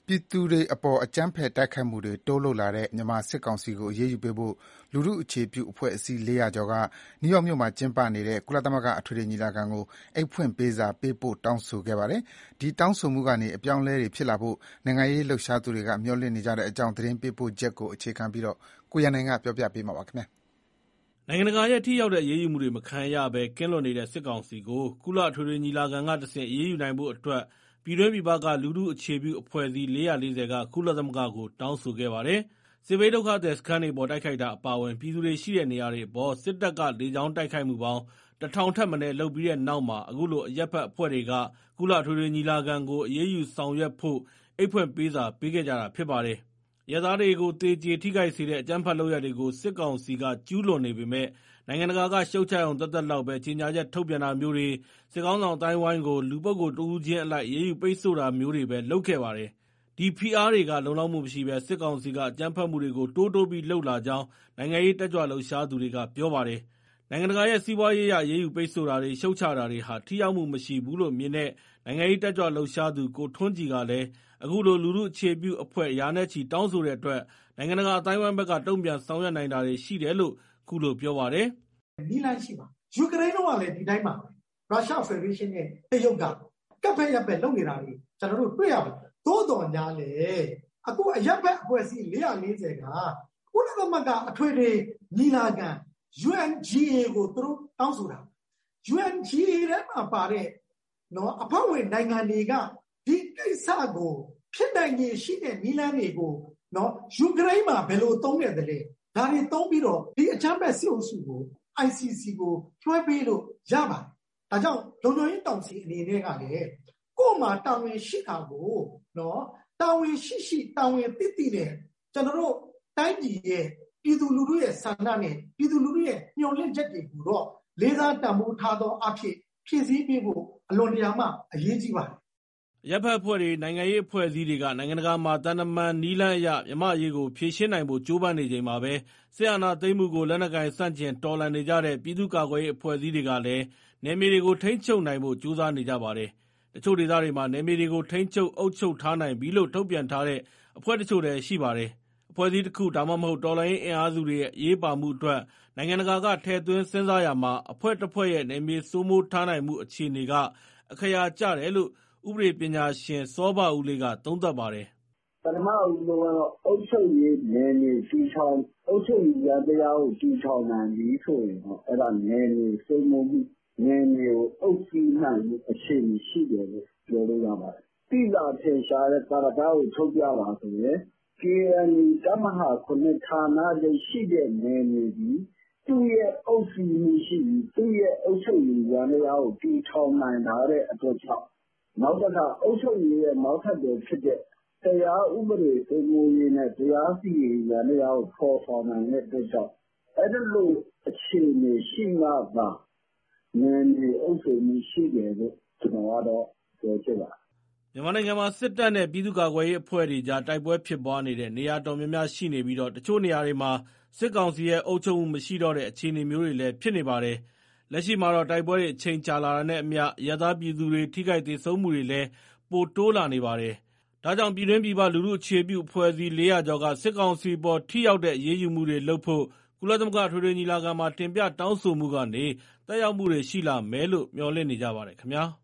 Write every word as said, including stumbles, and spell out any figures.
ပြည်သူတွေအပေါ်အကြမ်းဖက်တိုက်ခိုက်မှုတွေတိုးလုပ်လာတဲ့မြန်မာစစ်ကောင်စီကိုအရေးယူပေးဖို့လူထုအခြေပြုအဖွဲ့အစည်းလေးရာကျော်ကနယူးယောက်မြို့မှာကျင်းပနေတဲ့ကုလသမဂ္ဂအထွေထွေညီလာခံကိုအိတ်ဖွင့်ပေးစာပေးပို့တောင်းဆိုခဲ့ပါတယ်။ဒီတောင်းဆိုမှုကနေအပြောင်းအလဲတွေဖြစ်လာဖို့နိုင်ငံရေးလှုပ်ရှားသူတွေကမျှော်လင့်နေကြတဲ့အကြောင်းသတင်းပေးပို့ချက်ကိုအခြေခံပြီးကိုရန်နိုင်ကပြောပြပေးမှာပါခင်ဗျာ။နိုင်ငံတကာရဲ့ထိရောက်တဲ့အရေးယူမှုတွေမခံရဘဲကင်းလွတ်နေတဲ့စစ်ကောင်စီကိုကုလအထွေထွေညီလာခံကတဆင့်အရေးယူနိုင်ဖို့အတွက်ပြည်တွင်းပြည်ပကလူထုအခြေပြုအဖွဲ့အစည်းလေးရာလေးဆယ်ကကုလသမဂ္ဂကိုတောင်းဆိုခဲ့ပါတယ်။စစ်ဘေးဒုက္ခသည်စခန်းတွေပေါ်တိုက်ခိုက်တာအပါအဝင်ပြည်သူတွေရှိတဲ့နေရာတွေအပေါ်စစ်တပ်ကလေကြောင်းတိုက်ခိုက်မှုပေါင်းတစ်ထောင်ထက်မနည်းလုပ်ပြီးတဲ့နောက်မှာအခုလိုအရက်ဖက်အဖွဲ့တွေကကုလအထွေထွေညီလာခံကိုအရေးယူဆောင်ရွက်ဖို့အိတ်ဖွင့်ပေးစာပေးခဲ့ကြတာဖြစ်ပါတယ်။ရဲသားတွေကိုတေကျေထိခိုက်စေတဲ့အကြမ်းဖက်လုပ်ရပ်တွေကိုစစ်ကောင်စီကကျူးလွန်နေပေမဲ့နိုင်ငံတကာကရှုတ်ချအောင်တသက်လောက်ပဲကြေညာချက်ထုတ်ပြန်တာမျိုးတွေစစ်ကောင်းဆောင်တိုင်းဝိုင်းကိုလူပုဂ္ဂိုလ်တဦးချင်းအလိုက်ရေးယူပိတ်ဆို့တာမျိုးတွေပဲလုပ်ခဲ့ပါတယ်။ဒီဖိအားတွေကလုံလောက်မှုမရှိဘဲစစ်ကောင်စီကအကြမ်းဖက်မှုတွေကိုတိုးတိုးပြီးလှုပ်လာကြောင်းနိုင်ငံရေးတက်ကြွလှုပ်ရှားသူတွေကပြောပါတယ်။နိုင်ငံတကာရဲ့စီးပွားရေးအရရေးယူပိတ်ဆို့တာတွေရှုတ်ချတာတွေဟာထိရောက်မှုမရှိဘူးလို့မြင်တဲ့နိုင်ငံရေးတက်ကြွလှုပ်ရှားသူကိုထွန်းကြည်ကလည်းအခုလိုလူထုအခြေပြုအဖွဲ့ရာနဲ့ချီတောင်းဆိုတဲ့အတွက်နိုင်ငံတကာအတိုင်းအဝိုင်းဘက်ကတုံ့ပြန်ဆောင်ရွက်နိုင်တာတွေရှိတယ်လို့ခုလိုပြောပါတယ်။နီလန်ရှိပါယူကရိန်းတော့လည်းဒီတိုင်းပါရုရှားဖက်ဒရေးရှင်းနဲ့တရုတ်ကကပ်ဖက်ရပ်ပဲလုပ်နေတာတွေကျွန်တော်တို့တွေ့ရပါတယ်။သို့တော်များလေအခုအရက်ဖက်အဖွဲ့အစည်းလေးရာလေးဆယ်ကကုလသမဂ္ဂအထွေထွေညီလာခံ ယူအန်ဂျီအေ ကိုသူတို့တောင်းဆိုတာ ယူအန်ဂျီအေ ထဲမှာပါတဲ့နော်အဖွဲ့ဝင်နိုင်ငံတွေကဒီကိစ္စကိုဖြစ်နိုင်ရရှိတဲ့နီလန်တွေကိုနော်ယူကရိန်းမှာဘယ်လိုသုံးရတယ်လဲဒါတွေသုံးပြီးတော့ဒီအချမ်းဘက်စစ်အုပ်စုကို အိုင်စီစီ ကိုလွှဲပေးလို့ရပါတယ်။ဒါကြောင့်လုံခြုံရေးတောင်စီအနေနဲ့ကလည်းကို့မှာတာဝန်ရှိတာကိုနော်တာဝန်ရှိရှိတာဝန်သိသိနဲ့ကျွန်တော်တို့တိုင်းပြည်ရဲ့ပြည်သူလူထုရဲ့ဆန္ဒနဲ့ပြည်သူလူထုရဲ့ညှော်လင့်ချက်တွေကိုတော့လေးစားတန်ဖိုးထားသောအဖြစ်ဖြည့်ဆည်းပေးဖို့အလွန်တရာမှအရေးကြီးပါတယ်။ရပ်ဖက်အဖွဲ့တွေနိုင်ငံရေးအဖွဲ့အစည်းတွေကနိုင်ငံတကာမှာတန်တမန်နီးလန်းအရမြမအရေးကိုဖြေရှင်းနိုင်ဖို့ကြိုးပမ်းနေချိန်မှာပဲစစ်အာဏာသိမ်းမှုကိုလက်နက်ကိုင်ဆန့်ကျင်တော်လှန်နေကြတဲ့ပြည်သူ့ကာကွယ်ရေးအဖွဲ့အစည်းတွေကလည်းနယ်မြေတွေကိုထိန်းချုပ်နိုင်ဖို့ကြိုးစားနေကြပါတယ်။တချို့ဒေသတွေမှာနယ်မြေတွေကိုထိန်းချုပ်အုပ်ချုပ်ထားနိုင်ပြီလို့ထုတ်ပြန်ထားတဲ့အဖွဲ့တချို့လည်းရှိပါတယ်။အဖွဲ့အစည်းတစ်ခုဒါမှမဟုတ်တော်လှန်ရေးအင်အားစုတွေရဲ့အရေးပါမှုအတွက်နိုင်ငံတကာကထည့်သွင်းစဉ်းစားရမှာအဖွဲ့တစ်ဖွဲ့ရဲ့နယ်မြေစိုးမိုးထားနိုင်မှုအခြေအနေကအခရာကျတယ်လို့ဥပဒေပညာရှင်စောဘဦးလေးကသုံးသပ်ပါတယ်။ပထမဦးဆုံးကတော့အုပ်ချုပ်ရေးနယ်မြေတည်ထောင်အုပ်ချုပ်ရေးတရားကိုတည်ထောင်နိုင်ပြီဆိုရင်တော့အဲ့ဒါနယ်မြေစိုးမိုးမှုနယ်မြေကိုအုပ်စီးနိုင်မှုအခြေအနေရှိတယ်လို့ပြောလို့ရပါတယ်။တိလာထင်ရှားတဲ့ကာလကိုထုတ်ပြပါဆိုရင် ကေအန်ယူ တမဟာခုနှစ်ဌာနချုပ်ရှိတဲ့နယ်မြေကြီးသူ့ရဲ့အုပ်စီးမှုရှိပြီးသူ့ရဲ့အုပ်ချုပ်ရေးတရားကိုတည်ထောင်နိုင်တဲ့အတွက်ကြောင့်နောက်တစ်ခါအုပ်ချုပ်ရေးရဲ့နောက်ထပ်တွေဖြစ်တဲ့တရားဥပဒေစိုးမိုးရေးနဲ့တရားစီရင်ရေးတရားကိုဖော်ဆောင်နိုင်တဲ့အတွက်ကြောင့်အဲ့ဒီလိုအခြေအနေရှိမှသာနယ်မြေအုပ်ချုပ်မှုရှိတယ်လို့ကျွန်တော်ကတော့ပြောချင်ပါတယ်မြန်မာနိုင်ငံမှာစစ်တပ်နဲ့ပြည်သူ့ကာကွယ်ရေးအဖွဲ့တွေကြားတိုက်ပွဲဖြစ်ပွားနေတဲ့နေရာတော်များများရှိနေပြီးတော့တချို့နေရာတွေမှာစစ်ကောင်စီရဲ့အုပ်ချုပ်မှုမရှိတော့တဲ့အခြေအနေမျိုးတွေလည်းဖြစ်နေပါတယ်။လက်ရှိမှာတော့တိုက်ပွဲတွေအချိန်ကြာလာတာနဲ့အမျှရဲသားပြည်သူတွေထိခိုက်သေးဆုံးမှုတွေလည်းပိုတိုးလာနေပါတယ်။ဒါကြောင့်ပြည်တွင်းပြည်ပလူထုအခြေပြုအဖွဲ့အစည်းလေးရာကျော်ကစစ်ကောင်စီပေါ်ထိရောက်တဲ့အရေးယူမှုတွေလုပ်ဖို့ကုလသမဂ္ဂထွေထွေညီလာခံမှာတင်ပြတောင်းဆိုမှုကနေသက်ရောက်မှုတွေရှိလာမယ်လို့မျှော်လင့်နေကြပါတယ်ခင်ဗျာ။